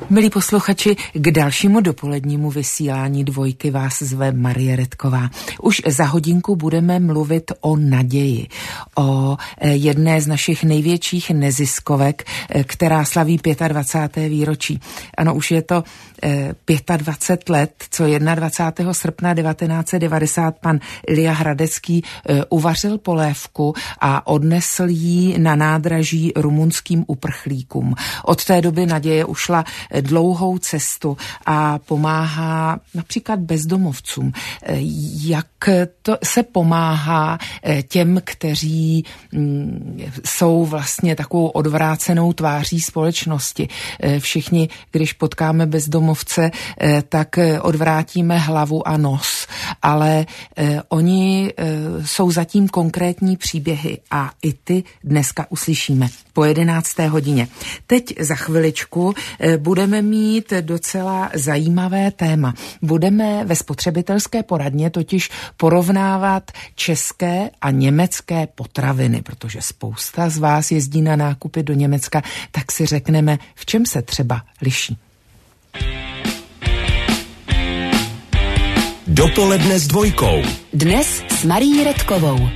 Milí posluchači, k dalšímu dopolednímu vysílání Dvojky vás zve Marie Redková. Už za hodinku budeme mluvit o naději, o jedné z našich největších neziskovek, která slaví 25. výročí. Ano, už je to 25 let, co 21. srpna 1990 pan Ilja Hradecký uvařil polévku a odnesl ji na nádraží rumunským uprchlíkům. Od té doby naděje ušla dlouhou cestu a pomáhá například bezdomovcům. Jak to se pomáhá těm, kteří jsou vlastně takovou odvrácenou tváří společnosti. Všichni, když potkáme bezdomovce, tak odvrátíme hlavu a nos, ale oni jsou zatím konkrétní příběhy a i ty dneska uslyšíme po 11. hodině. Teď za chviličku budeme mít docela zajímavé téma. Budeme ve spotřebitelské poradně totiž porovnávat české a německé potraviny, protože spousta z vás jezdí na nákupy do Německa, tak si řekneme, v čem se třeba liší. Dopoledne s Dvojkou. Dnes s Marií Redkovou.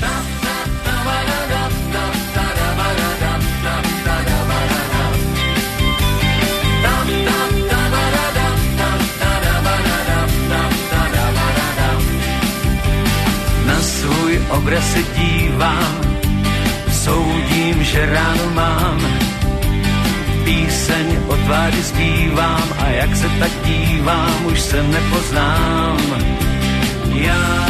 Na svůj obraz se dívám, soudím, že ráno mám. Píseň o tváři zpívám a jak se tak dívám, už se nepoznám. Já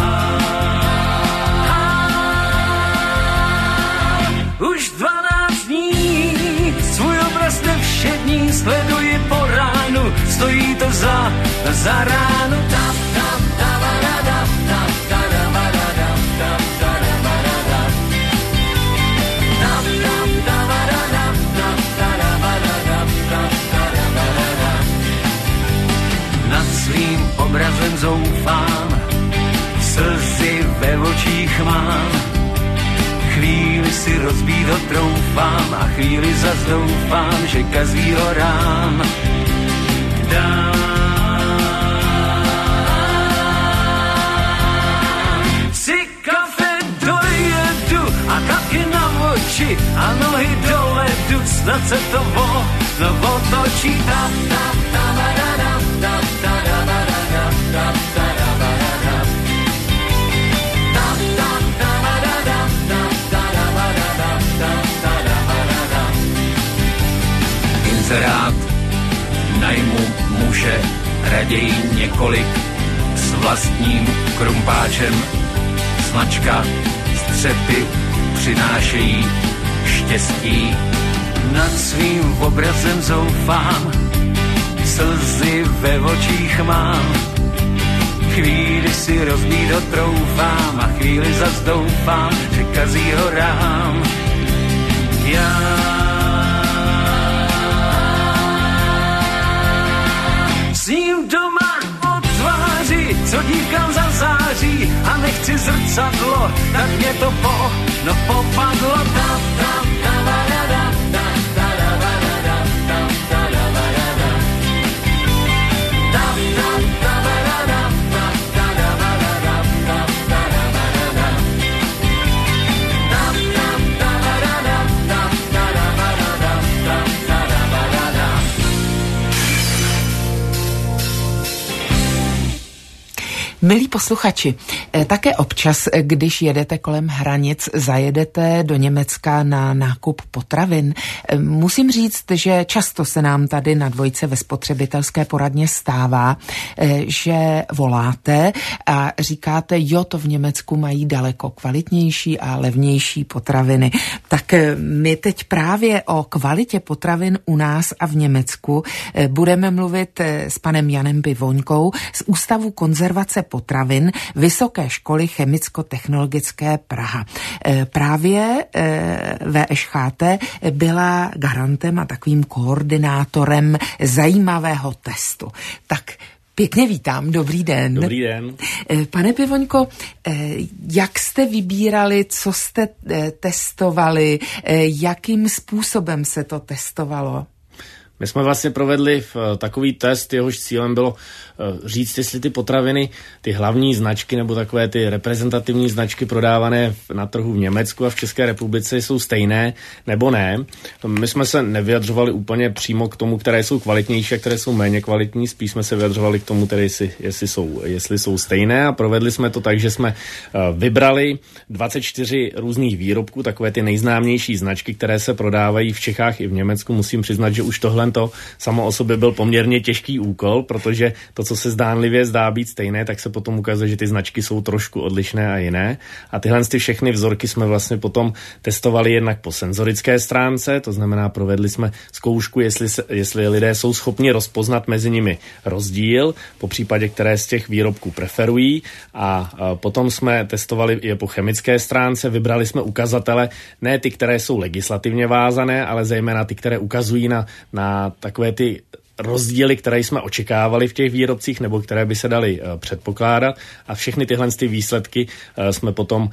už 12 dní svůj obraz nevšední sleduji po ránu, stojí to za ránu. Nad svým obrazem zoufám, slzy ve očích mám. Chvíli si rozbít ho troufám a chvíli zas doufám, že kazího rám dám. Si kafe dojedu a kapky na oči a nohy do ledu, snad se to otočí. Inzerát najmu muže, raději několik s vlastním krumpáčem. Značka střepy přinášejí štěstí. Nad svým obrazem zoufám, slzy ve očích mám. Chvíli si rozbít ho troufám a chvíli zas doufám, že kazí ho rám. Já s ním doma o tváři, co dívkám zazáří a nechci zrcadlo, tak mě to popadlo. Milí posluchači, také občas, když jedete kolem hranic, zajedete do Německa na nákup potravin. Musím říct, že často se nám tady na Dvojce ve spotřebitelské poradně stává, že voláte a říkáte, jo, to v Německu mají daleko kvalitnější a levnější potraviny. Tak my teď právě o kvalitě potravin u nás a v Německu budeme mluvit s panem Janem Pivoňkou z Ústavu konzervace potravin Vysoké školy chemicko-technologické Praha. Právě VŠHT byla garantem a takovým koordinátorem zajímavého testu. Tak pěkně vítám, dobrý den. Dobrý den. Pane Pivoňko, jak jste vybírali, co jste testovali, jakým způsobem se to testovalo? My jsme vlastně provedli takový test, jehož cílem bylo říct, jestli ty potraviny, ty hlavní značky nebo takové ty reprezentativní značky prodávané na trhu v Německu a v České republice jsou stejné nebo ne. My jsme se nevyjadřovali úplně přímo k tomu, které jsou kvalitnější a které jsou méně kvalitní, spíš jsme se vyjadřovali k tomu, tedy jestli jsou stejné, a provedli jsme to tak, že jsme vybrali 24 různých výrobků, takové ty nejznámější značky, které se prodávají v Čechách i v Německu. Musím přiznat, že už tohle to samo o sobě byl poměrně těžký úkol, protože to, co se zdánlivě zdá být stejné, tak se potom ukazuje, že ty značky jsou trošku odlišné a jiné. A tyhle všechny vzorky jsme vlastně potom testovali jednak po senzorické stránce, to znamená, provedli jsme zkoušku, jestli lidé jsou schopni rozpoznat mezi nimi rozdíl, po případě, které z těch výrobků preferují, a potom jsme testovali je po chemické stránce, vybrali jsme ukazatele, ne ty, které jsou legislativně vázané, ale zejména ty, které ukazují na takové ty rozdíly, které jsme očekávali v těch výrobcích nebo které by se daly předpokládat, a všechny tyhle ty výsledky jsme potom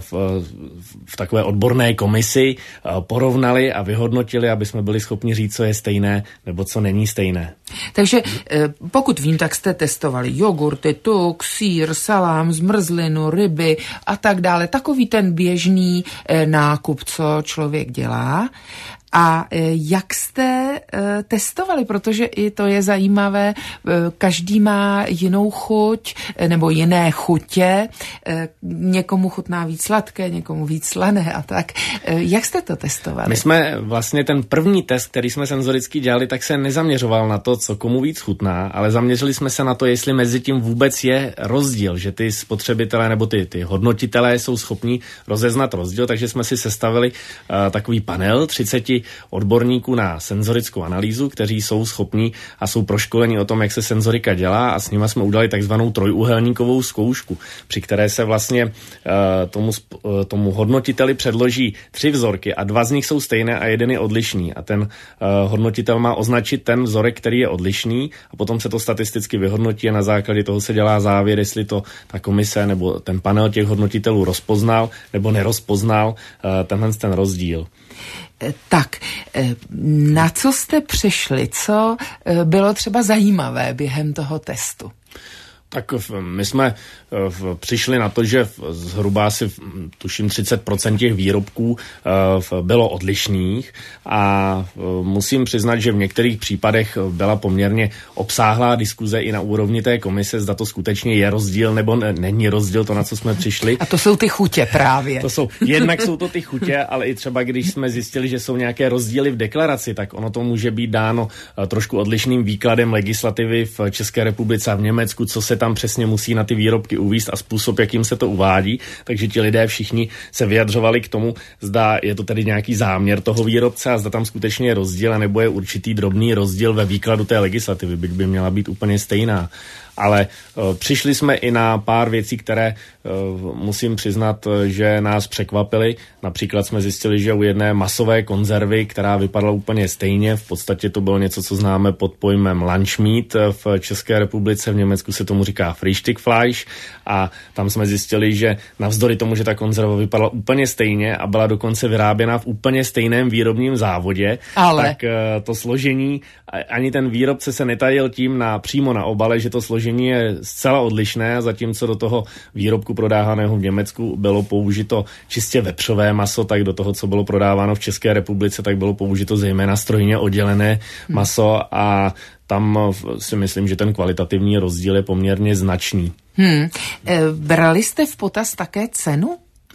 v takové odborné komisi porovnali a vyhodnotili, aby jsme byli schopni říct, co je stejné nebo co není stejné. Takže pokud vím, tak jste testovali jogurty, tuk, sýr, salám, zmrzlinu, ryby a tak dále. Takový ten běžný nákup, co člověk dělá. A jak jste testovali, protože i to je zajímavé, každý má jinou chuť nebo jiné chutě, někomu chutná víc sladké, někomu víc slané a tak. Jak jste to testovali? My jsme vlastně ten první test, který jsme senzoricky dělali, tak se nezaměřoval na to, co komu víc chutná, ale zaměřili jsme se na to, jestli mezi tím vůbec je rozdíl, že ty spotřebitelé nebo ty hodnotitelé jsou schopni rozeznat rozdíl, takže jsme si sestavili takový panel 30 odborníků na senzorickou analýzu, kteří jsou schopní a jsou proškoleni o tom, jak se senzorika dělá, a s nimi jsme udělali takzvanou trojúhelníkovou zkoušku, při které se vlastně tomu hodnotiteli předloží 3 vzorky a 2 z nich jsou stejné a 1 je odlišný, a ten hodnotitel má označit ten vzorek, který je odlišný, a potom se to statisticky vyhodnotí a na základě toho se dělá závěr, jestli to ta komise nebo ten panel těch hodnotitelů rozpoznal nebo nerozpoznal ten rozdíl. Tak, na co jste přišli? Co bylo třeba zajímavé během toho testu? Tak my jsme přišli na to, že zhruba asi tuším 30% těch výrobků bylo odlišných, a musím přiznat, že v některých případech byla poměrně obsáhlá diskuze i na úrovni té komise, zda to skutečně je rozdíl nebo není rozdíl, to, na co jsme přišli. A to jsou ty chutě právě. Jednak jsou to ty chutě, ale i třeba když jsme zjistili, že jsou nějaké rozdíly v deklaraci, tak ono to může být dáno trošku odlišným výkladem legislativy v České republice a v Německu, co se tam přesně musí na ty výrobky uvízt a způsob, jakým se to uvádí. Takže ti lidé všichni se vyjadřovali k tomu, zda je to tedy nějaký záměr toho výrobce a zda tam skutečně je rozdíl, nebo je určitý drobný rozdíl ve výkladu té legislativy, byť by měla být úplně stejná. Ale přišli jsme i na pár věcí, které musím přiznat, že nás překvapily. Například jsme zjistili, že u jedné masové konzervy, která vypadala úplně stejně, v podstatě to bylo něco, co známe pod pojmem lunch meat v České republice, v Německu se tomu říká Frühstückfleisch, a tam jsme zjistili, že navzdory tomu, že ta konzerva vypadala úplně stejně a byla dokonce vyráběna v úplně stejném výrobním závodě, tak to složení, ani ten výrobce se netajil tím přímo na obale, že to složení je zcela odlišné, zatímco do toho výrobku prodávaného v Německu bylo použito čistě vepřové maso, tak do toho, co bylo prodáváno v České republice, tak bylo použito zejména strojně oddělené maso, a tam si myslím, že ten kvalitativní rozdíl je poměrně značný. Brali jste v potaz také cenu?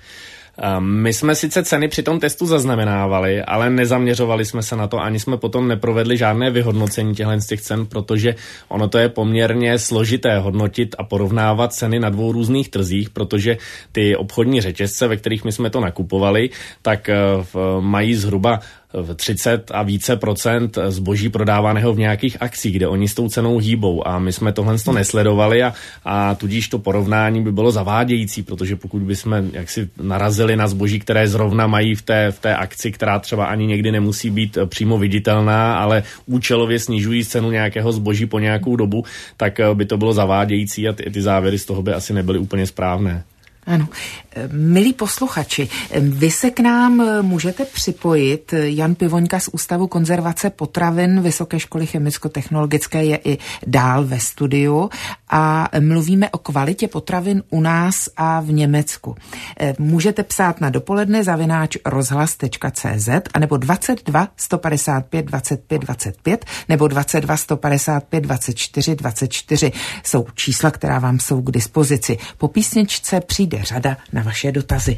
My jsme sice ceny při tom testu zaznamenávali, ale nezaměřovali jsme se na to, ani jsme potom neprovedli žádné vyhodnocení těch cen, protože ono to je poměrně složité hodnotit a porovnávat ceny na 2 různých trzích, protože ty obchodní řetězce, ve kterých my jsme to nakupovali, tak mají zhruba 30 a více procent zboží prodávaného v nějakých akcích, kde oni s tou cenou hýbou, a my jsme tohle nesledovali a tudíž to porovnání by bylo zavádějící, protože pokud bychom jaksi narazili na zboží, které zrovna mají v té akci, která třeba ani někdy nemusí být přímo viditelná, ale účelově snižují cenu nějakého zboží po nějakou dobu, tak by to bylo zavádějící a ty závěry z toho by asi nebyly úplně správné. Ano. Milí posluchači, vy se k nám můžete připojit. Jan Pivoňka z Ústavu konzervace potravin Vysoké školy chemicko-technologické je i dál ve studiu a mluvíme o kvalitě potravin u nás a v Německu. Můžete psát na dopoledne@rozhlas.cz anebo 22 155 25 25 nebo 22 155 24 24 jsou čísla, která vám jsou k dispozici. Po písničce přijde řada na vaše dotazy.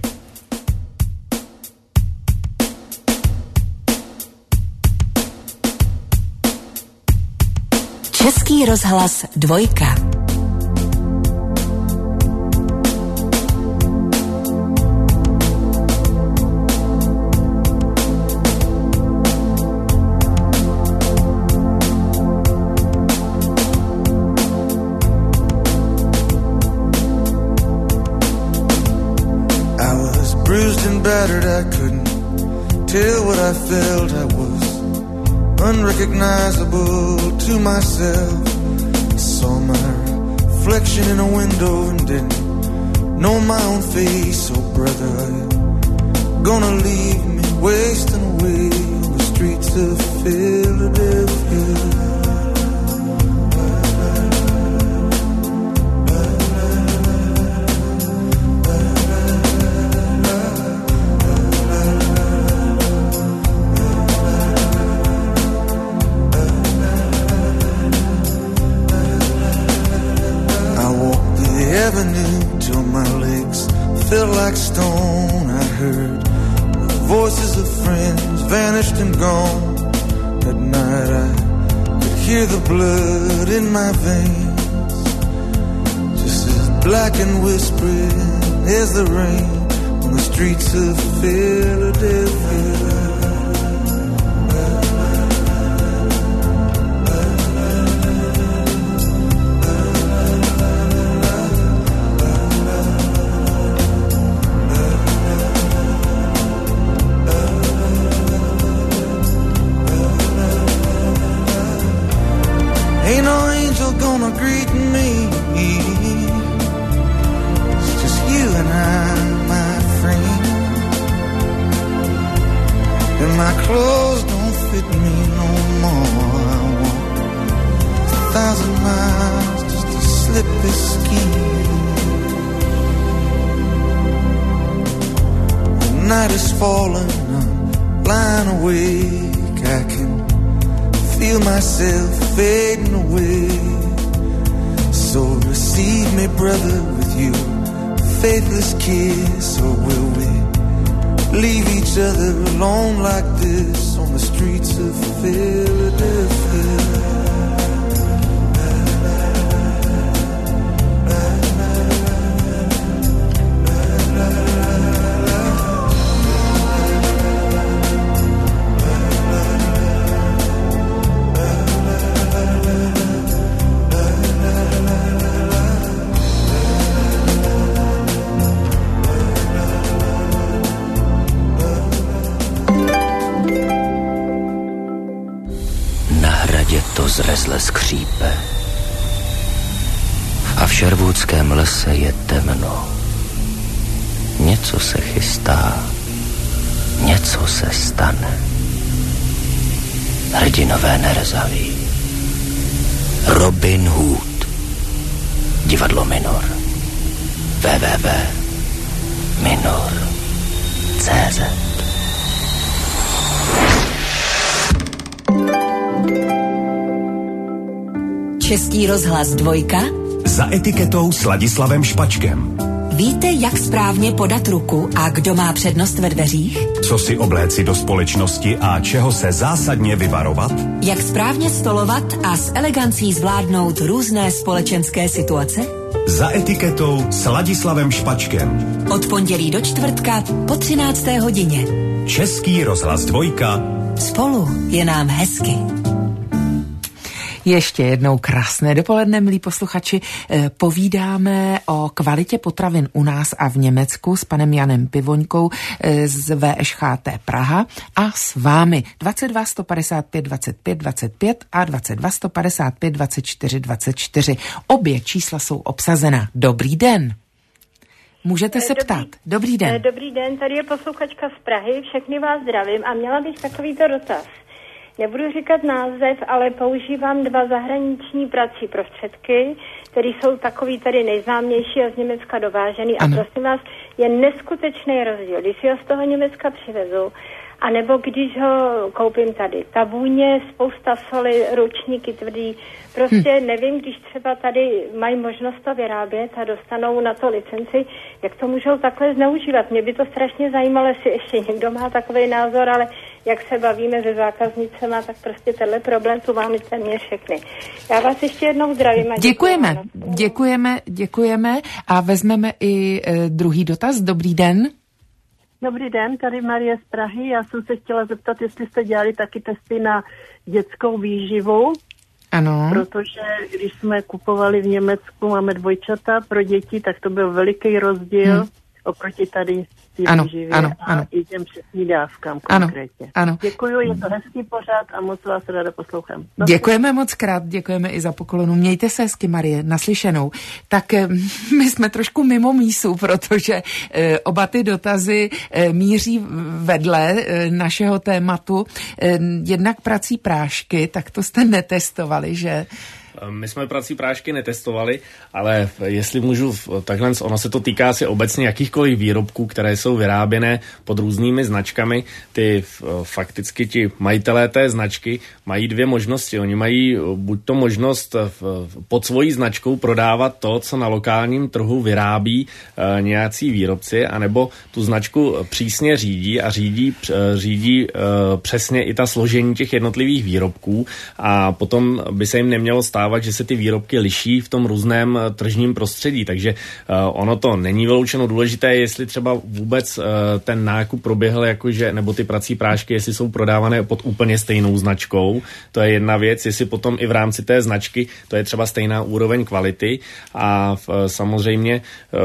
Český rozhlas 2. Battered, I couldn't tell what I felt. I was unrecognizable to myself. I saw my reflection in a window and didn't know my own face. Oh brother, are you gonna leave me wasting away on the streets of Philadelphia? Till my legs felt like stone. I heard the voices of friends vanished and gone. At night I could hear the blood in my veins, just as black and whispering as the rain on the streets of Philadelphia. Greet me. It's just you and I, my friend. And my clothes don't fit me no more. I walk 1,000 miles just to slip this skin. The night is falling, I'm lying awake. I can feel myself fading away. So receive me, brother, with you faithless kiss, or will we leave each other alone like this on the streets of Philadelphia? Zrezle skřípe a v šervůdském lese je temno. Něco se chystá, něco se stane. Hrdinové nerezaví. Robin Hood. Divadlo Minor. www.minor.cz. Český rozhlas 2. Za etiketou s Ladislavem Špačkem. Víte, jak správně podat ruku a kdo má přednost ve dveřích? Co si obléci do společnosti a čeho se zásadně vyvarovat? Jak správně stolovat a s elegancí zvládnout různé společenské situace? Za etiketou s Ladislavem Špačkem. Od pondělí do čtvrtka po 13. hodině. Český rozhlas 2. Spolu je nám hezky. Ještě jednou krásné dopoledne, milí posluchači. Povídáme o kvalitě potravin u nás a v Německu s panem Janem Pivoňkou z VŠHT Praha a s vámi 22 155 25 25 a 22 155 24 24. Obě čísla jsou obsazena. Dobrý den. Můžete se ptát. Dobrý den. Dobrý den, tady je posluchačka z Prahy, všechny vás zdravím a měla bych takovýto dotaz. Nebudu říkat název, ale používám 2 zahraniční prací prostředky, které jsou takový tady nejznámější a z Německa dovážený. A prosím vás, je neskutečný rozdíl. Když si ho z toho Německa přivezu, a nebo když ho koupím tady. Ta vůně, spousta soli, ručníky tvrdý. Prostě nevím, když třeba tady mají možnost to vyrábět a dostanou na to licenci, jak to můžou takhle zneužívat. Mě by to strašně zajímalo, jestli ještě někdo má takový názor, ale jak se bavíme se zákaznicema, tak prostě tenhle problém tu máme téměř všechny. Já vás ještě jednou zdravím. Děkujeme a vezmeme i druhý dotaz. Dobrý den. Dobrý den, tady Marie z Prahy. Já jsem se chtěla zeptat, jestli jste dělali taky testy na dětskou výživu. Ano. Protože když jsme kupovali v Německu, máme dvojčata pro děti, tak to byl veliký rozdíl oproti tady výživě a i těm přesným dávkám konkrétně. Ano. Děkuju, je to hezký pořád a moc vás ráda poslouchám. Děkujeme moc krát, děkujeme i za poklonu. Mějte se hezky, Marie, naslyšenou. Tak my jsme trošku mimo mísu, protože oba ty dotazy míří vedle našeho tématu. Jednak prací prášky, tak to jste netestovali, že? My jsme prací prášky netestovali, ale jestli můžu takhle, ono se to týká asi obecně jakýchkoliv výrobků, které jsou vyráběné pod různými značkami. Ty fakticky ti majitelé té značky mají 2 možnosti. Oni mají buď to možnost pod svojí značkou prodávat to, co na lokálním trhu vyrábí nějací výrobci, anebo tu značku přísně řídí a řídí přesně i ta složení těch jednotlivých výrobků a potom by se jim nemělo stávat, že se ty výrobky liší v tom různém tržním prostředí, takže ono to není vyloučeno. Důležité, jestli třeba vůbec ten nákup proběhl jakože, nebo ty prací prášky, jestli jsou prodávané pod úplně stejnou značkou, to je jedna věc, jestli potom i v rámci té značky to je třeba stejná úroveň kvality a samozřejmě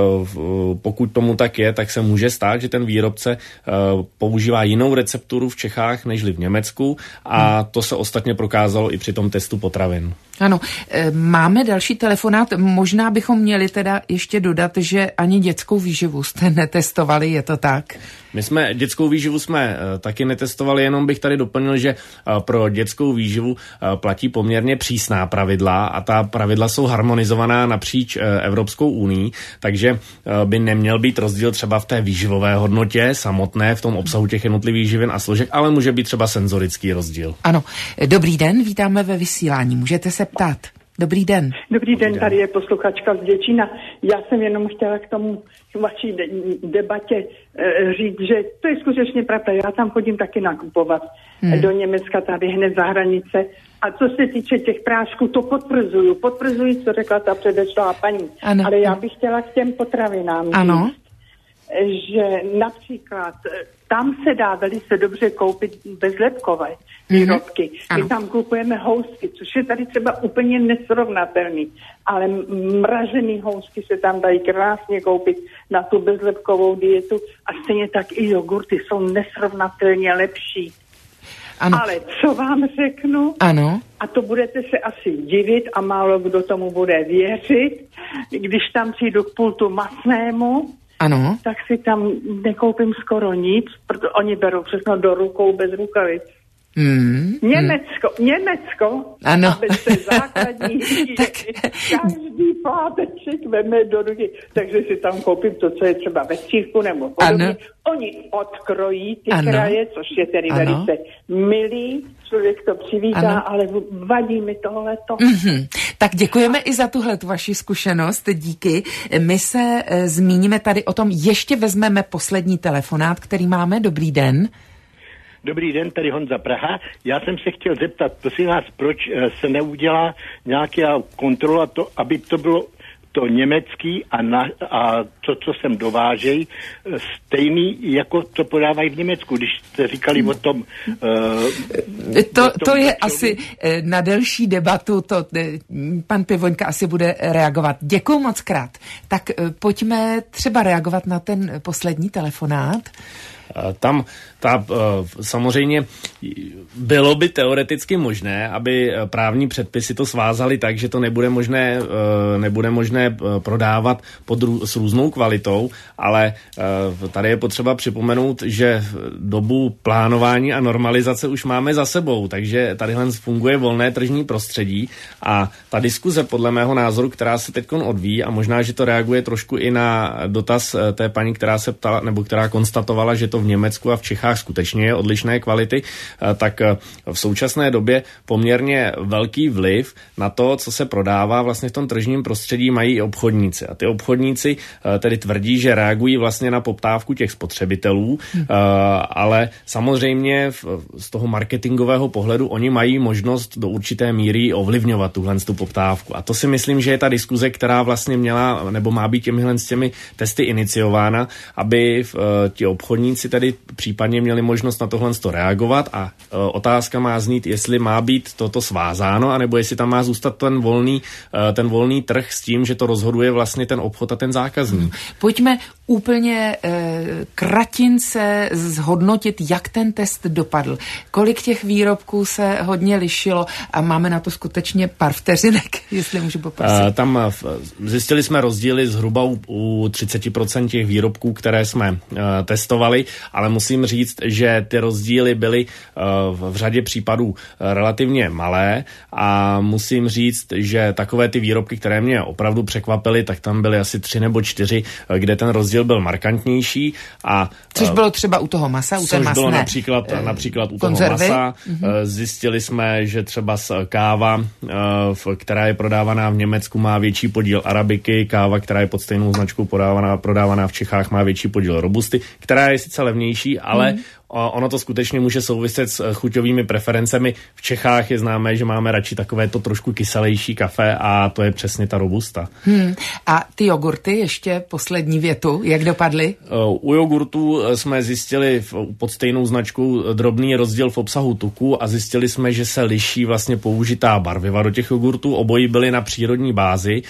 pokud tomu tak je, tak se může stát, že ten výrobce používá jinou recepturu v Čechách nežli v Německu a to se ostatně prokázalo i při tom testu potravin. Ano, máme další telefonát. Možná bychom měli teda ještě dodat, že ani dětskou výživu jste netestovali, je to tak? My jsme dětskou výživu taky netestovali, jenom bych tady doplnil, že pro dětskou výživu platí poměrně přísná pravidla a ta pravidla jsou harmonizovaná napříč Evropskou unií, takže by neměl být rozdíl třeba v té výživové hodnotě samotné, v tom obsahu těch jednotlivých živin a složek, ale může být třeba senzorický rozdíl. Ano, dobrý den, vítáme ve vysílání, můžete se ptát. Dobrý den. Dobrý den, tady je posluchačka z Děčína. Já jsem jenom chtěla k tomu vaší debatě říct, že to je skutečně pravda. Já tam chodím taky nakupovat do Německa, tady hned za hranice. A co se týče těch prášků, to potvrzuji, co řekla ta předešlá paní. Ano. Ale já bych chtěla k těm potravinám říct, že například tam se dá velice dobře koupit bezlepkové výrobky. My tam kupujeme housky, což je tady třeba úplně nesrovnatelný, ale mražený housky se tam dají krásně koupit na tu bezlepkovou dietu a stejně tak i jogurty jsou nesrovnatelně lepší. Ano. Ale co vám řeknu, a to budete se asi divit a málo kdo tomu bude věřit, když tam přijdu k pultu masnému, tak si tam nekoupím skoro nic, protože oni berou všechno do rukou bez rukavic. Německo, aby se základní každý pláteček veme do ruky, takže si tam koupím to, co je třeba ve střívku nebo podobně. Oni odkrojí ty kraje, což je tedy velice milý, člověk to přivítá, ale vadí mi tohleto. Tak děkujeme i za tuhletu vaši zkušenost, díky. My se zmíníme tady o tom, ještě vezmeme poslední telefonát, který máme. Dobrý den. Dobrý den, tady Honza Praha. Já jsem se chtěl zeptat, prosím vás, proč se neudělá nějaká kontrola, aby to bylo to německý a to, co sem dovážejí, stejný, jako to podávají v Německu, když jste říkali o tom... To je asi na delší debatu, to pan Pivoňka asi bude reagovat. Děkuju moc krát. Tak pojďme třeba reagovat na ten poslední telefonát. Tam samozřejmě bylo by teoreticky možné, aby právní předpisy to svázaly tak, že to nebude možné prodávat s různou kvalitou, ale tady je potřeba připomenout, že dobu plánování a normalizace už máme za sebou, takže tadyhle funguje volné tržní prostředí a ta diskuze podle mého názoru, která se teď odvíjí a možná, že to reaguje trošku i na dotaz té paní, která se ptala, nebo která konstatovala, že to v Německu a v Čechách skutečně je odlišné kvality, tak v současné době poměrně velký vliv na to, co se prodává vlastně v tom tržním prostředí, mají i obchodníci. A ty obchodníci tedy tvrdí, že reagují vlastně na poptávku těch spotřebitelů, ale samozřejmě z toho marketingového pohledu oni mají možnost do určité míry ovlivňovat tu poptávku. A to si myslím, že je ta diskuze, která vlastně měla nebo má být těmi testy iniciována, aby ti obchodníci tedy případně měli možnost na tohle reagovat a otázka má znít, jestli má být toto svázáno, anebo jestli tam má zůstat ten volný trh s tím, že to rozhoduje vlastně ten obchod a ten zákazník. Pojďme úplně kratince zhodnotit, jak ten test dopadl. Kolik těch výrobků se hodně lišilo a máme na to skutečně pár vteřinek, jestli můžu poprosit. Tam zjistili jsme rozdíly zhruba u 30% těch výrobků, které jsme testovali, ale musím říct, že ty rozdíly byly v řadě případů relativně malé a musím říct, že takové ty výrobky, které mě opravdu překvapily, tak tam byly asi 3 nebo 4, kde ten rozdíl byl markantnější. Což bylo třeba u toho masa, u té masné. Což bylo například u konzervy. Toho masa. Zjistili jsme, že třeba káva, která je prodávaná v Německu, má větší podíl arabiky, káva, která je pod stejnou značkou prodávaná v Čechách, má větší podíl robusty, která je sice levnější, ale ono to skutečně může souviset s chuťovými preferencemi. V Čechách je známé, že máme radši takové to trošku kyselější kafe a to je přesně ta robusta. A ty jogurty, ještě poslední větu, jak dopadly? U jogurtů jsme zjistili pod stejnou značkou drobný rozdíl v obsahu tuku a zjistili jsme, že se liší vlastně použitá barviva do těch jogurtů. Obojí byly na přírodní bázi.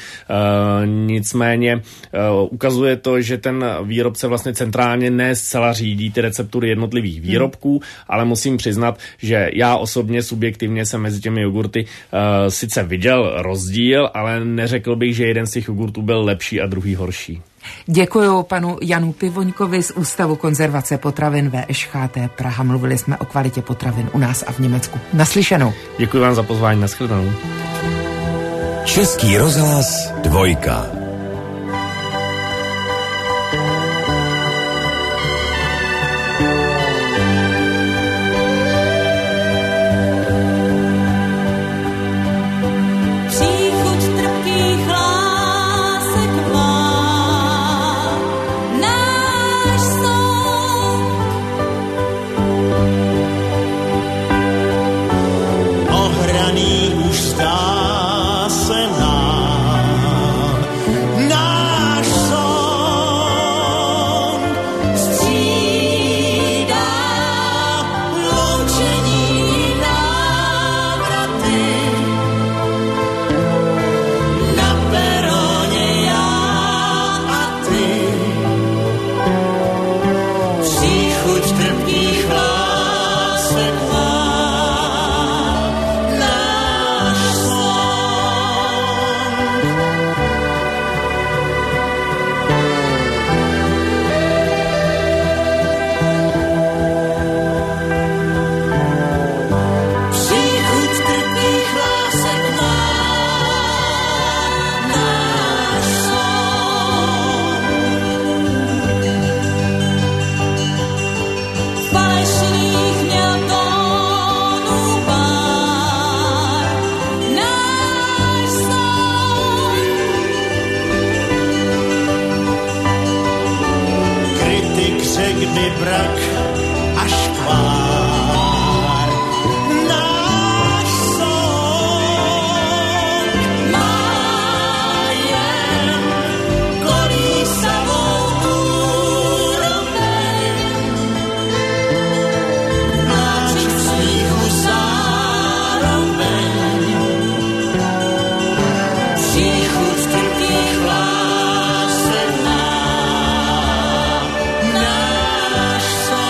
Nicméně ukazuje to, že ten výrobce vlastně centrálně ne zcela řídí ty receptury jednotlivých výrobků, ale musím přiznat, že já osobně subjektivně jsem mezi těmi jogurty sice viděl rozdíl, ale neřekl bych, že jeden z těch jogurtů byl lepší a druhý horší. Děkuju panu Janu Pivoňkovi z Ústavu konzervace potravin VŠHT Praha. Mluvili jsme o kvalitě potravin u nás a v Německu. Naslyšenou. Děkuji vám za pozvání, nashledanou. Český rozhlas 2. Náš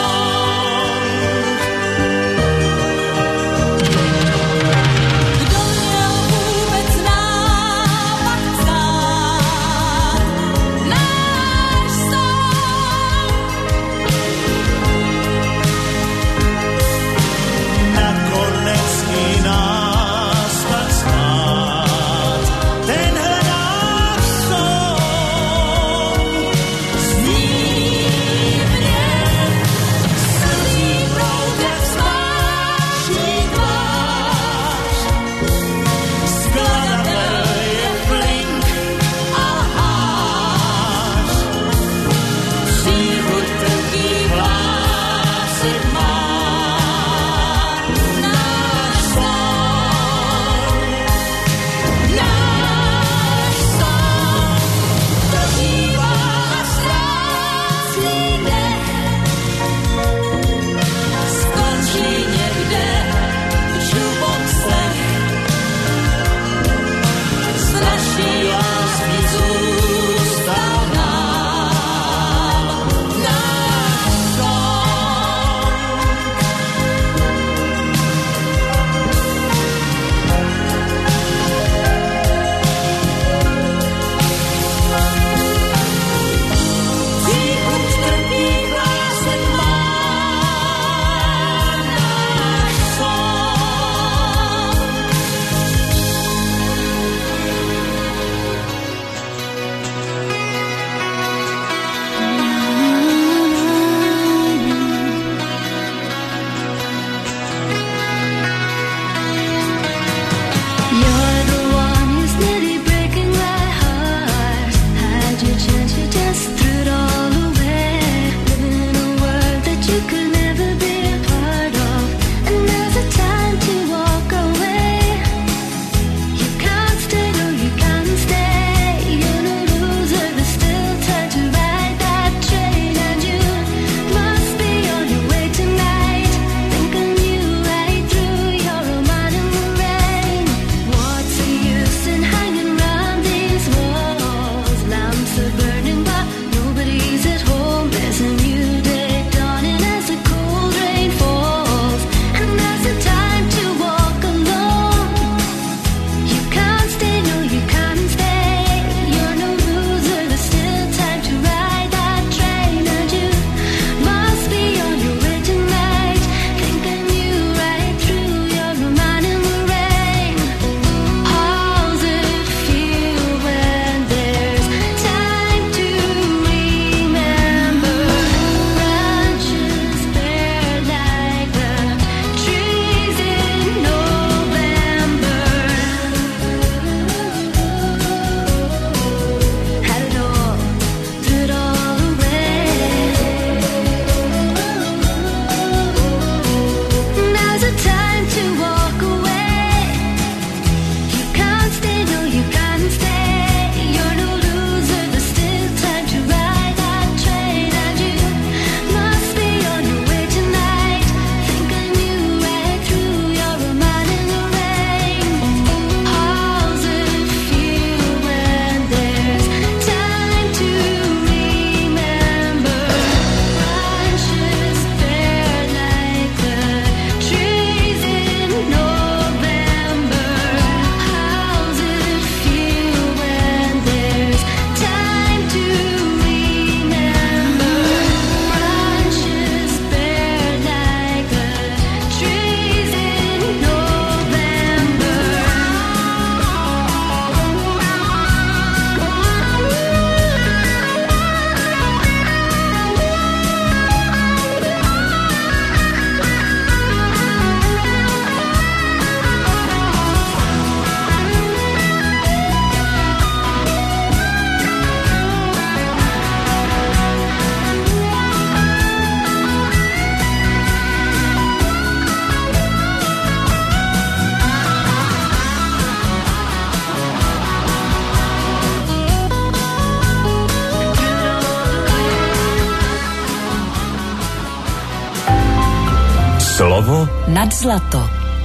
Právo nad zlato.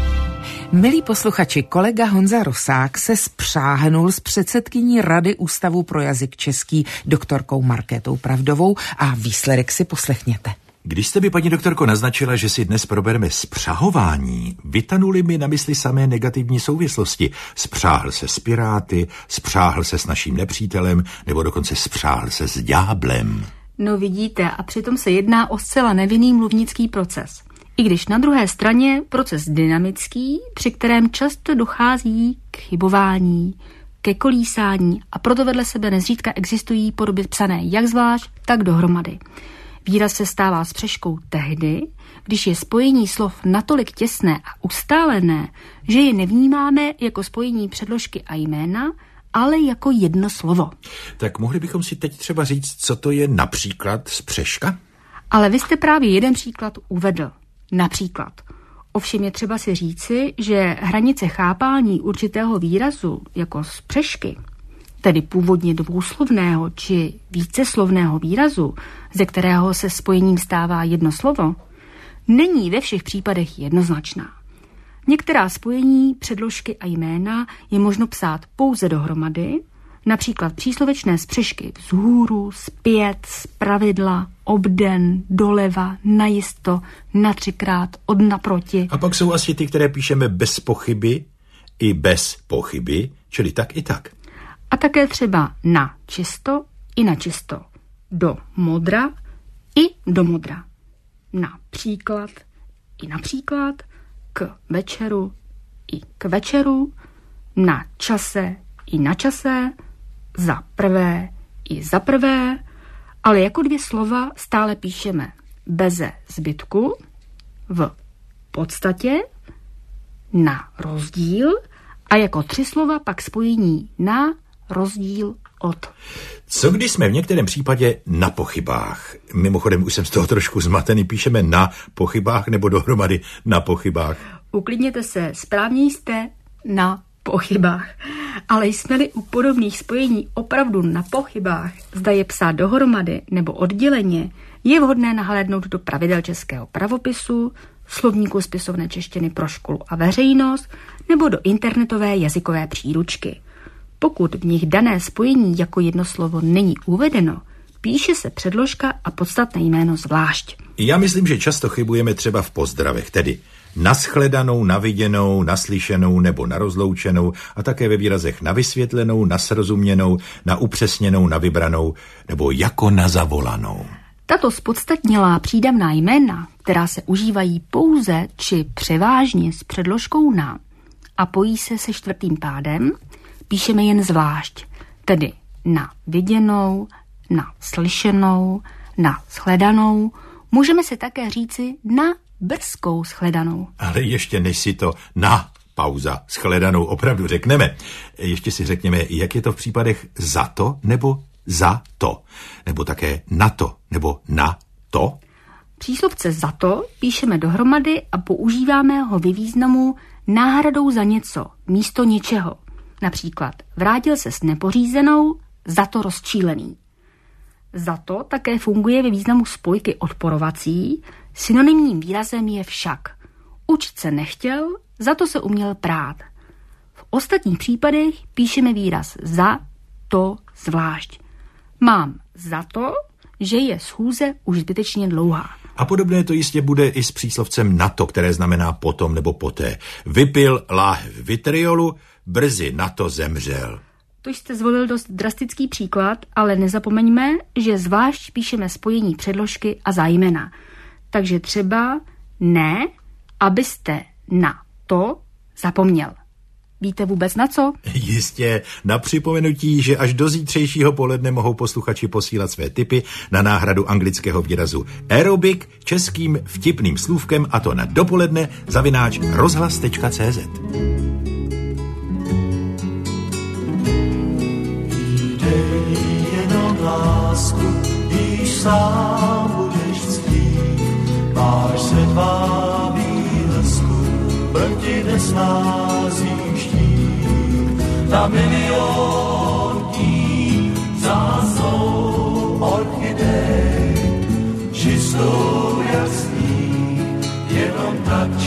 Milí posluchači, kolega Honza Rosák se spřáhnul s předsedkyní Rady Ústavu pro jazyk český doktorkou Markétou Pravdovou a výsledek si poslechněte. Když jste mi, paní doktorko, naznačila, že si dnes probereme spřahování, vytanuly mi na mysli samé negativní souvislosti. Spřáhl se s piráty, spřáhl se s naším nepřítelem, nebo dokonce spřáhl se s ďáblem. No vidíte, a přitom se jedná o zcela nevinný mluvnický proces. I když na druhé straně proces dynamický, při kterém často dochází k chybování, ke kolísání a proto vedle sebe nezřídka existují podoby psané jak zvlášť, tak dohromady. Výraz se stává spřežkou tehdy, když je spojení slov natolik těsné a ustálené, že je nevnímáme jako spojení předložky a jména, ale jako jedno slovo. Tak mohli bychom si teď třeba říct, co to je například spřežka? Ale vy jste právě jeden příklad uvedl. Například. Ovšem je třeba si říci, že hranice chápání určitého výrazu jako spřežky, tedy původně dvouslovného či víceslovného výrazu, ze kterého se spojením stává jedno slovo, není ve všech případech jednoznačná. Některá spojení, předložky a jména je možno psát pouze dohromady, například příslovečné spřežky vzhůru, zpět, zpravidla, obden, doleva, najisto, natřikrát, od naproti. A pak jsou asi ty, které píšeme bez pochyby i bez pochyby, čili tak i tak. A také třeba na čisto i na čisto, do modra i do modra, například i například, k večeru i k večeru, na čase i na čase, za prvé i za prvé, ale jako dvě slova stále píšeme beze zbytku, v podstatě, na rozdíl a jako tři slova pak spojení na rozdíl od. Co když jsme v některém případě na pochybách? Mimochodem už jsem z toho trošku zmatený, píšeme na pochybách nebo dohromady na pochybách? Uklidněte se, správně jste na pochybách. Ale jsme-li u podobných spojení opravdu na pochybách, zda je psát dohromady nebo odděleně, je vhodné nahlédnout do pravidel českého pravopisu, slovníku spisovné češtiny pro školu a veřejnost nebo do internetové jazykové příručky. Pokud v nich dané spojení jako jedno slovo není uvedeno, píše se předložka a podstatné jméno zvlášť. Já myslím, že často chybujeme třeba v pozdravech, tedy nashledanou, naviděnou, naslyšenou nebo na rozloučenou a také ve výrazech na vysvětlenou, na srozuměnou, na upřesněnou, na vybranou nebo jako na zavolanou. Tato spodstatnělá přídavná jména, která se užívají pouze či převážně s předložkou na a pojí se se čtvrtým pádem, píšeme jen zvlášť, tedy na viděnou, na slyšenou, na shledanou, můžeme se také říci na brzkou shledanou. Ale ještě než si to na pauza shledanou opravdu řekneme, ještě si řekněme, jak je to v případech za to nebo za to, nebo také na to nebo na to. Příslovce za to píšeme dohromady a používáme ho ve významu náhradou za něco, místo něčeho. Například vrátil se s nepořízenou, za to rozčílený. Za to také funguje ve významu spojky odporovací, synonymním výrazem je však. Učit se nechtěl, za to se uměl prát. V ostatních případech píšeme výraz za to zvlášť. Mám za to, že je schůze už zbytečně dlouhá. A podobné to jistě bude i s příslovcem na to, které znamená potom nebo poté. Vypil láhev vitriolu, brzy na to zemřel. To jste zvolil dost drastický příklad, ale nezapomeňme, že zvlášť píšeme spojení předložky a zájmena. Takže třeba ne, abyste na to zapomněl. Víte vůbec na co? Jistě, na připomenutí, že až do zítřejšího poledne mohou posluchači posílat své tipy na náhradu anglického výrazu aerobik českým vtipným slůvkem, a to na dopoledne@rozhlas.cz. Lásku, když sám budeš ctít, máš svět vábí lesku, proti nesnází štít. Na milion dní zásou orchidej, čistou jasný, jenom tak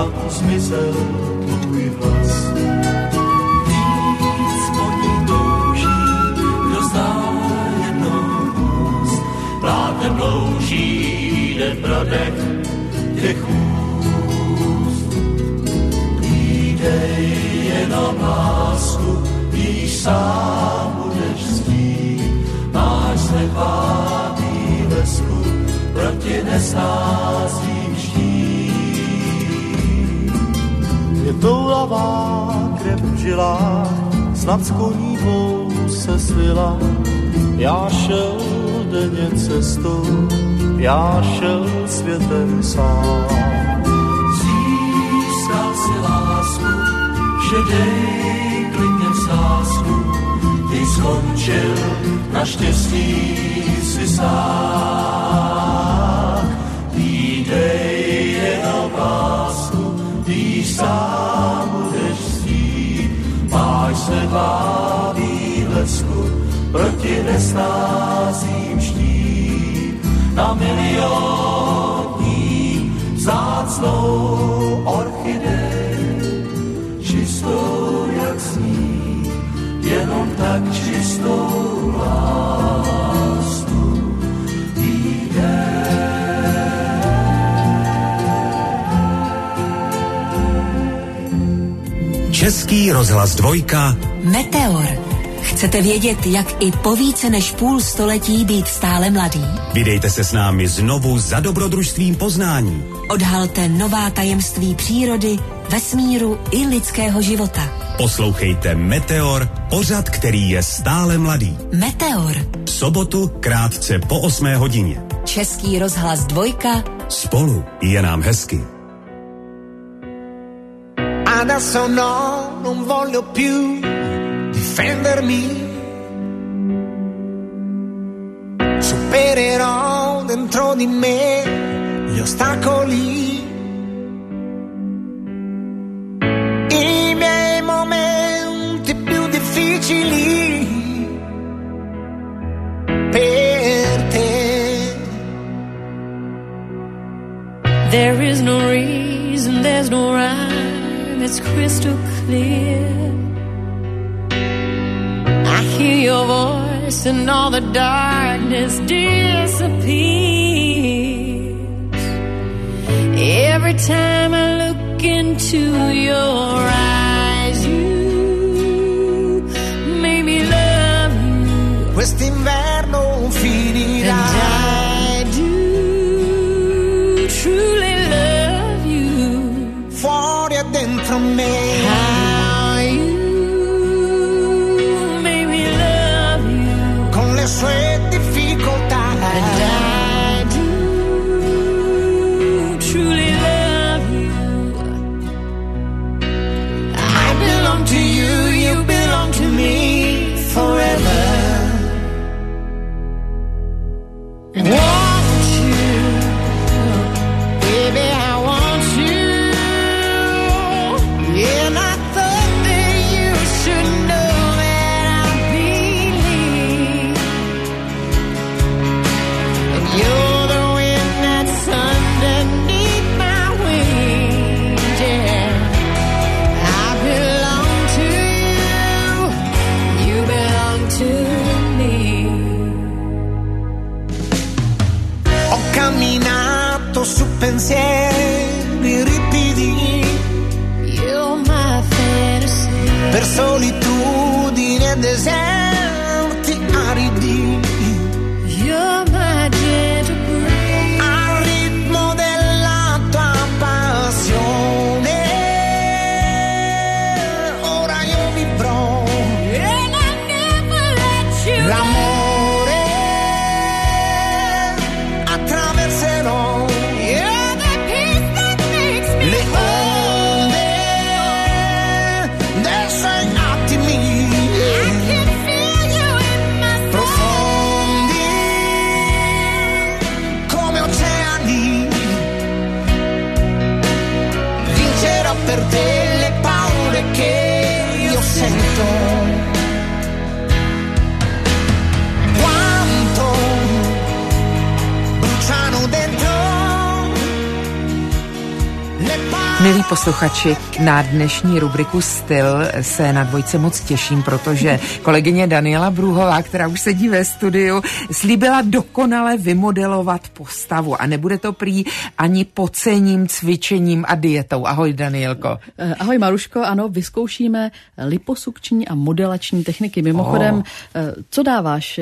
kam zmizel tvůj hlas. Víc po ní touží, kdo zná jednou úst, plátem louží den bradek těch úst. Dej jenom lásku, víš, sám budeš ctít, máš slepátý lesku, proti nesnázím štít. Je toulavá krev v žilách, snad s koní dvou se svila. Já šel denně cestou, já šel světem sám. Získal si lásku, šedej klidně v sásku, ty skončil, naštěstí si sám. Dej jenom lásku, víš, sám budeš ctít, máš se tváří lesku, proti nesnázím štít. Na milion dní vzácnou orchidej, čistou jak sníh, jenom tak čistou lásku jde. Český rozhlas 2. Meteor. Chcete vědět, jak i po více než půl století být stále mladý? Vydejte se s námi znovu za dobrodružstvím poznání. Odhalte nová tajemství přírody, vesmíru i lidského života. Poslouchejte Meteor, pořad, který je stále mladý. Meteor. V sobotu krátce po 8 hodině. Český rozhlas 2. Spolu je nám hezky. Adesso no, non voglio più difendermi. Supererò dentro di me gli ostacoli. I miei momenti più difficili per te. There is no reason, there's no rhyme, it's crystal clear. I hear your voice and all the darkness disappears. Every time I look into your eyes, you make me love you. Quest'inverno finirà. And I do truly love you. Fuori e dentro me. Le sue difficoltà. And I do truly love you. I belong to you, you belong to me forever. Want you, baby, I want you. And I thought that you should know. You're the wind that's underneath my wings, yeah. I belong to you, you belong to me. Ho camminato su pensieri ripidi. You're my fantasy. Per solitudini e deserti aridi. You're my gentle breeze. Al ritmo della tua passione ora io vivrò. And I never let you L'amore attraverserò. You're the peace that makes me le onde dei suoi attimi. I can feel you in my soul. Profondi come oceani. Vincerò per te le paure che io sento. Quanto bruciano dentro le paure. Milí posluchači, na dnešní rubriku Styl se na Dvojce moc těším, protože kolegyně Daniela Brůhová, která už sedí ve studiu, slíbila dokonale vymodelovat postavu a nebude to prý ani pocením, cvičením a dietou. Ahoj, Danielko. Ahoj, Maruško, ano, vyzkoušíme liposukční a modelační techniky. Mimochodem, co dáváš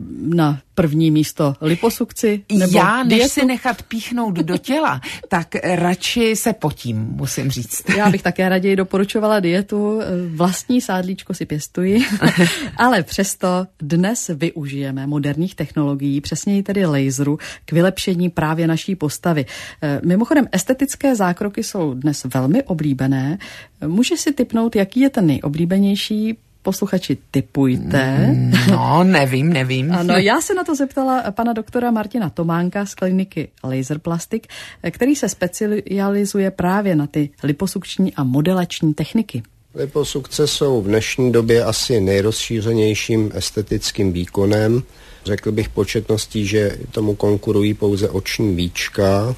na první místo, liposukci nebo já, než dietu? si nechat píchnout do těla, tak radši se potím, musím říct. Já bych také raději doporučovala dietu, vlastní sádlíčko si pěstuji, ale přesto dnes využijeme moderních technologií, přesněji tedy laseru, k vylepšení právě naší postavy. Mimochodem, estetické zákroky jsou dnes velmi oblíbené. Můžeš si tipnout, jaký je ten nejoblíbenější? Posluchači, tipujte. No, nevím. Ano, já se na to zeptala pana doktora Martina Tománka z kliniky Laser Plastik, který se specializuje právě na ty liposukční a modelační techniky. Liposukce jsou v dnešní době asi nejrozšířenějším estetickým výkonem. Řekl bych početností, že tomu konkurují pouze oční víčka.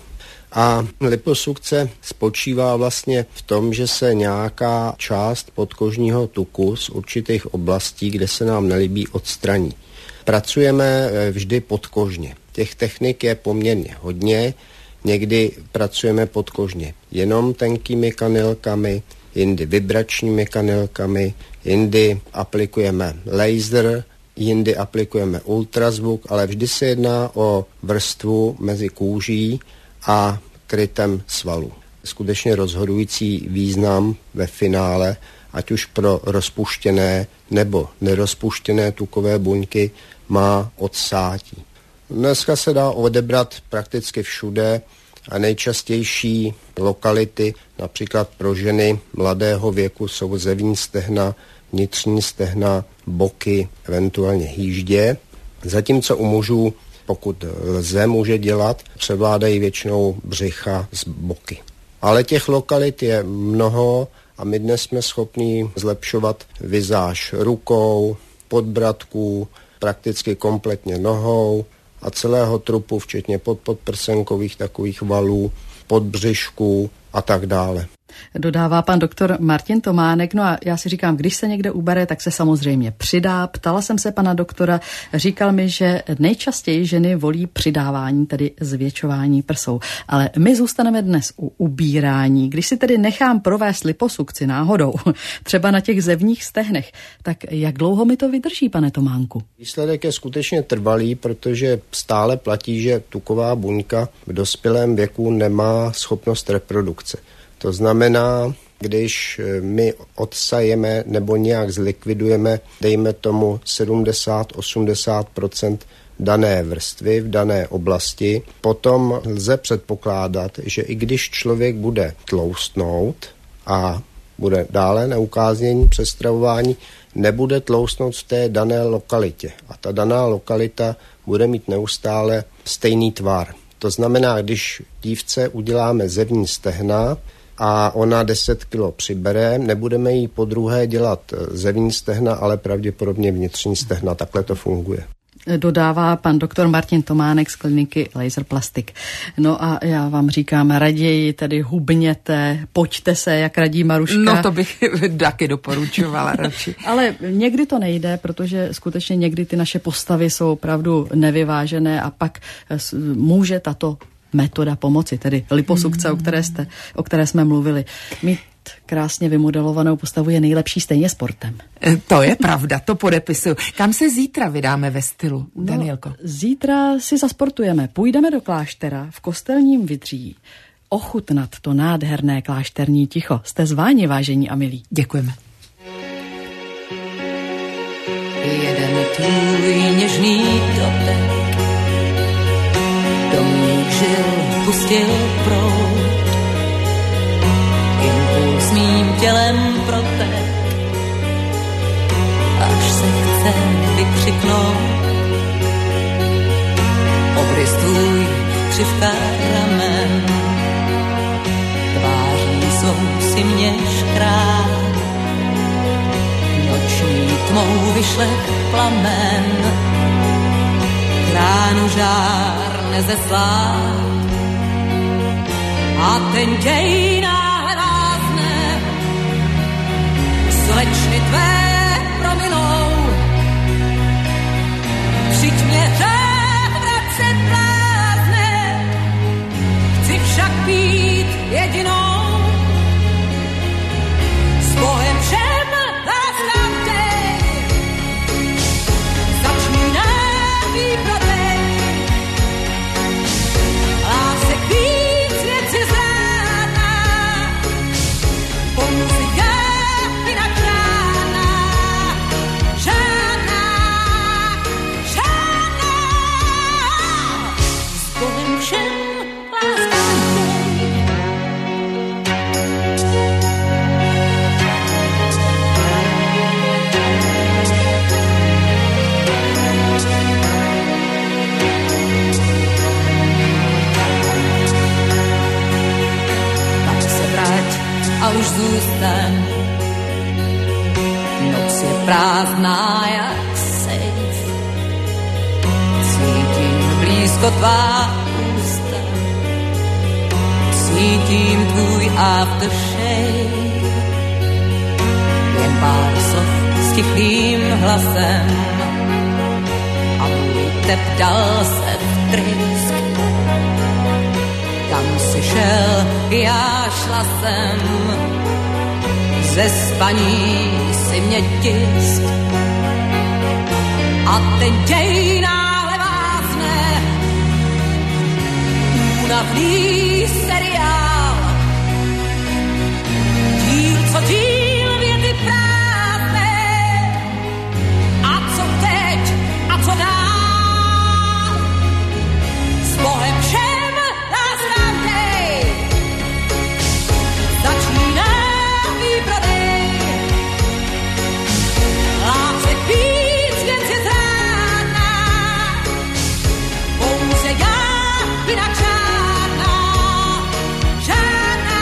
A liposukce spočívá vlastně v tom, že se nějaká část podkožního tuku z určitých oblastí, kde se nám nelíbí, odstraní. Pracujeme vždy podkožně. Těch technik je poměrně hodně. Někdy pracujeme podkožně jenom tenkými kanylkami, jindy vibračními kanylkami, jindy aplikujeme laser, jindy aplikujeme ultrazvuk, ale vždy se jedná o vrstvu mezi kůží a krytem svalu. Skutečně rozhodující význam ve finále, ať už pro rozpuštěné nebo nerozpuštěné tukové buňky, má odsátí. Dneska se dá odebrat prakticky všude a nejčastější lokality, například pro ženy mladého věku, jsou zevní stehna, vnitřní stehna, boky, eventuálně hýždě. Zatímco u mužů, pokud lze může dělat, převládají většinou břicha z boky. Ale těch lokalit je mnoho a my dnes jsme schopni zlepšovat vizáž rukou, podbratků, prakticky kompletně nohou a celého trupu, včetně podprsenkových takových valů, podbřišků a tak dále. Dodává pan doktor Martin Tománek. No a já si říkám, když se někde ubere, tak se samozřejmě přidá. Ptala jsem se pana doktora, říkal mi, že nejčastěji ženy volí přidávání, tedy zvětšování prsou. Ale my zůstaneme dnes u ubírání. Když si tedy nechám provést liposukci náhodou, třeba na těch zevních stehnech, tak jak dlouho mi to vydrží, pane Tománku? Výsledek je skutečně trvalý, protože stále platí, že tuková buňka v dospělém věku nemá schopnost reprodukce. To znamená, když my odsajeme nebo nějak zlikvidujeme, dejme tomu 70-80% dané vrstvy v dané oblasti, potom lze předpokládat, že i když člověk bude tloustnout a bude dále na ukáznění přes stravování, nebude tloustnout v té dané lokalitě. A ta daná lokalita bude mít neustále stejný tvar. To znamená, když dívce uděláme zevní stehna, a ona 10 kilo přibere, nebudeme jí podruhé dělat zevní stehna, ale pravděpodobně vnitřní stehna. Takhle to funguje. Dodává pan doktor Martin Tománek z kliniky Laser Plastik. No a já vám říkám, raději tedy hubněte, pojďte se, jak radí Maruška. No to bych taky doporučovala radši. Ale někdy to nejde, protože skutečně někdy ty naše postavy jsou opravdu nevyvážené a pak může tato metoda pomoci, tedy liposukce, o které jsme mluvili. Mít krásně vymodelovanou postavu je nejlepší stejně sportem. To je pravda, to podepisuju. Kam se zítra vydáme ve stylu, Danielko? Zítra si zasportujeme. Půjdeme do kláštera v Kostelním Vydří ochutnat to nádherné klášterní ticho. Jste zváni, vážení a milí. Děkujeme. Jeden tvůj něžný dotek do mých žil pustil proud. Impuls mým tělem protek, až se chce vykřiknout. Obrys tvůj, křivka ramen, tváří jsou si mě škrát. Noční tmou vyšlech plamen, kránu žár nezeslát. A ten děj náhledá už zůstaň. Noc je prázdná jak sejf. Cítím blízko tvá ústa. Cítím tvůj aftershave. Jen pár slov s tichým hlasem a můj tep dal se vtrysk. Kam si šel, já šla jsem, ze spaní si mě tisk. A ten děj náhle vázne, únavný seriál. Díl co díl, věty prázdné. A co teď, a co dál? S Bohem všem nás dávnej. Začíná výprodej. Lásek víc, věc je zrádná. Pouze já, jinak žádná. Žádná,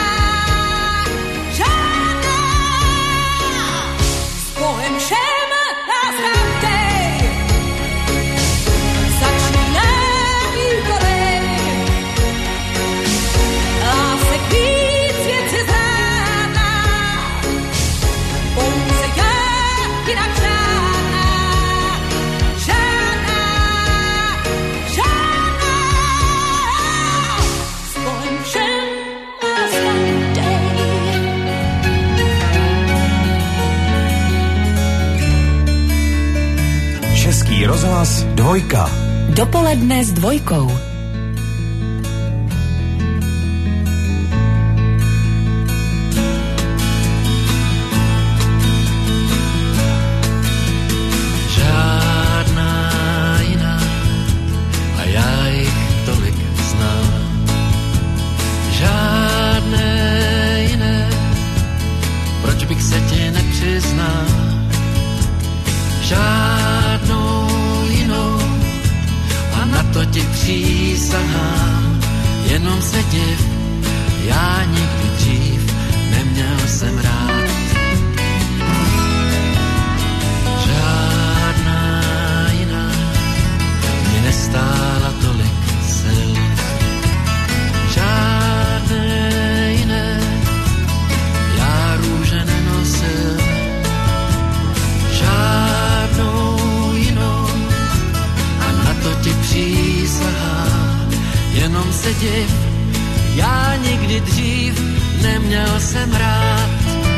žádná. S Bohem všem nás dávnej. Začíná výprodej. Lásek víc, věc je zrádná. Pouze já, jinak žádná. Žádná, žádná. S Bohem všem nás dávnej. Český rozhlas Dvojka. Dopoledne s Dvojkou. Žádná jiná a já jich tolik znám. Žádné jiné, proč bych se ti nepřiznal. Žádnou jinou a na to ti přísahám. Jenom se div, já nikdy dřív neměl jsem rád. Žádná jiná mi nestála tolik sil. Žádné jiné já růže nenosil. Žádnou jinou a na to ti přísahám. Jenom se div, já nikdy dřív neměl jsem rád.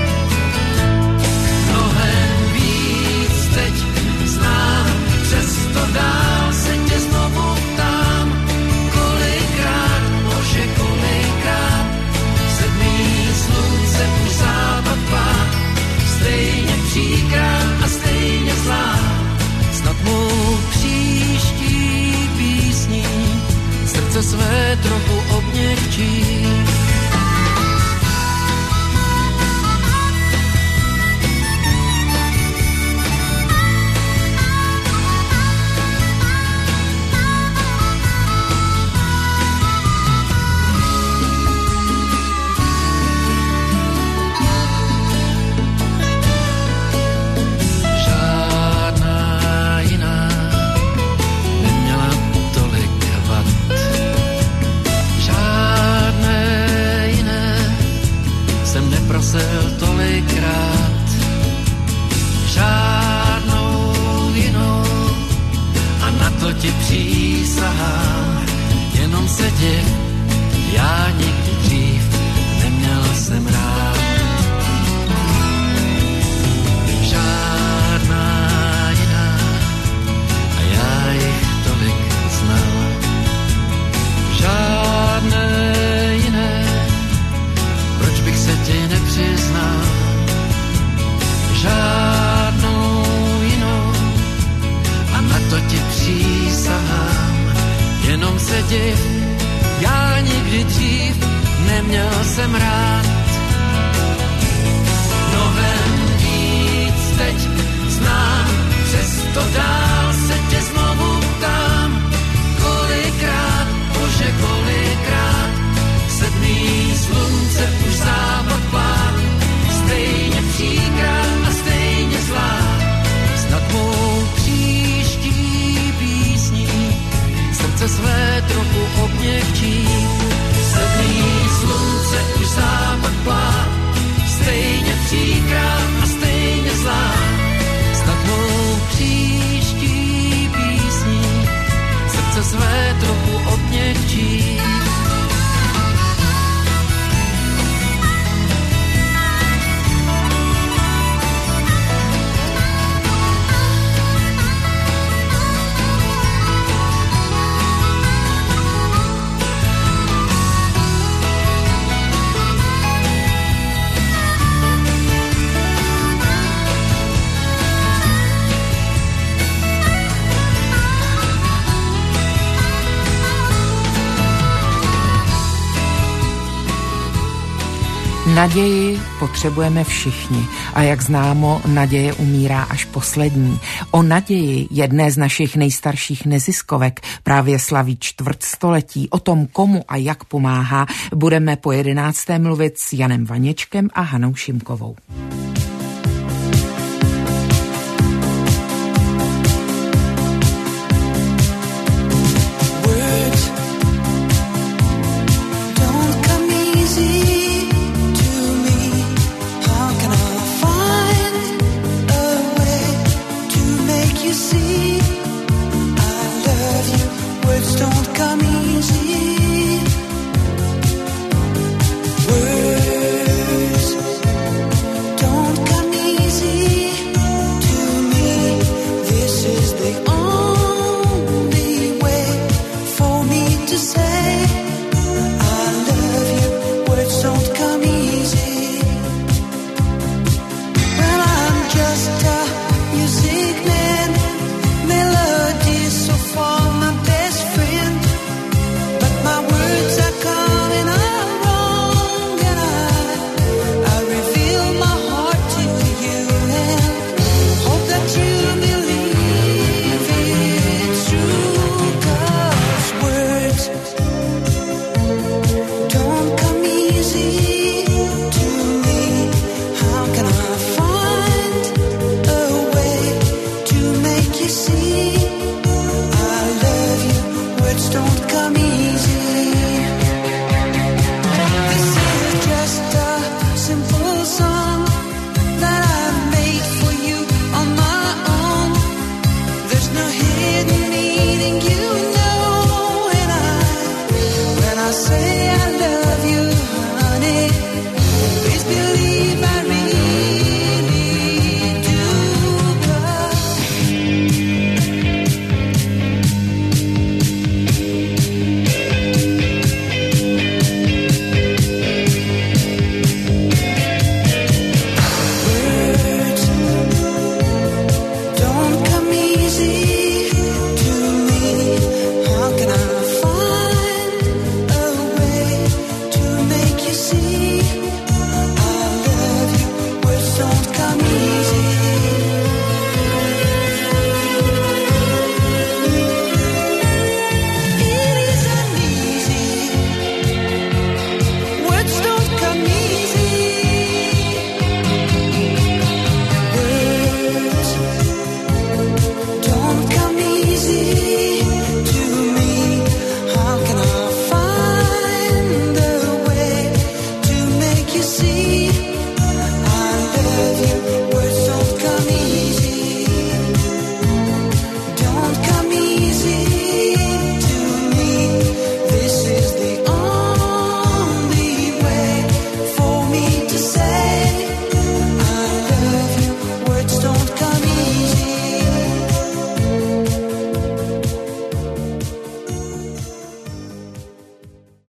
Mnohem víc teď znám, přesto dál se tě znovu ptám. Kolikrát, bože, kolikrát sedmý slunce už západ pát. Stejně příkrá a stejně zlá, snad mou příští písní srdce své trochu obměkčí. Tolikrát žádnou jinou a na to ti přísahám. Jenom se div, já nikdy dřív neměl jsem rád. Žádná jiná a já jich tolik znal. Žádné jiné, proč bych se ti nepřiznal. Žádnou jinou a na to ti přísahám. Jenom se div, já nikdy dřív neměl jsem rád. stokrát a stejně zlá. Snad mou příští písní srdce své trochu odměkčí. Naději potřebujeme všichni a jak známo, naděje umírá až poslední. O naději jedné z našich nejstarších neziskovek právě slaví čtvrtstoletí. O tom, komu a jak pomáhá, budeme po 11. mluvit s Janem Vaněčkem a Hanou Šimkovou. Simple song